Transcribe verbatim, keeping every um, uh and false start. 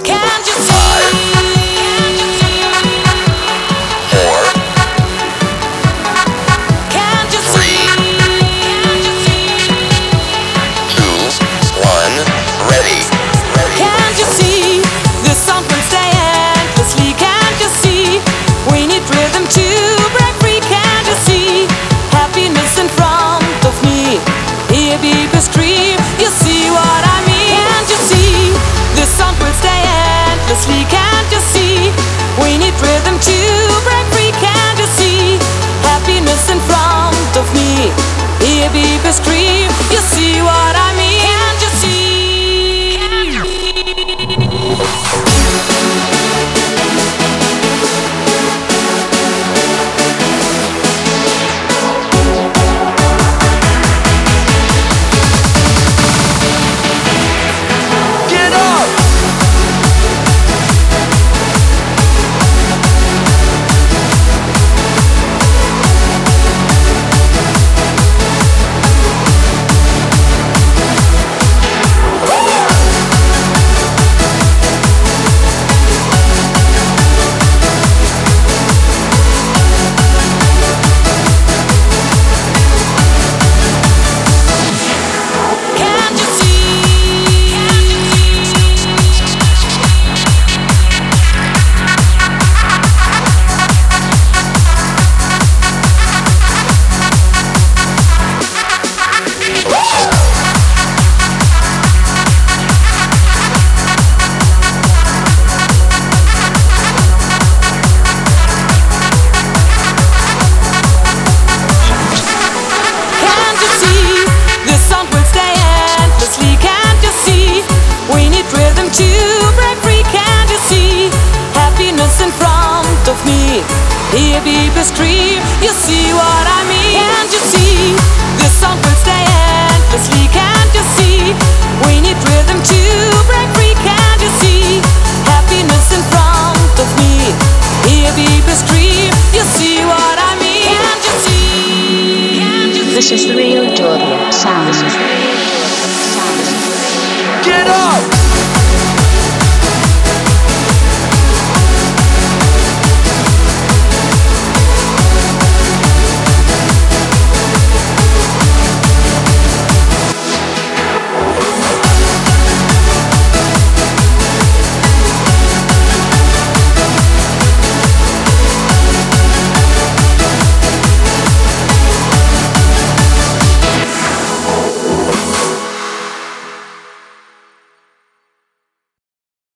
Can't you see? Four, Can't you three, see? two, one, ready. Ready. Can't you see? This song will stay endlessly. Can't you see? We need rhythm to break free. Can't you see? Happiness in front of me. Here people scream. You see what I mean? Can't you see? This song will stay endlessly. Can't you see? We need rhythm to break free. Can't you see? Happiness in front of me. Here people scream. You see what I mean? Can't you see? Get up! Can't you see? Can't you see? This song will stay endlessly. Can't you see? We need rhythm to break free. Can't you see? Happiness in front of me. Hear people scream. You see what I mean? Can't you see? This song will stay endlessly. Can't you see? We need rhythm to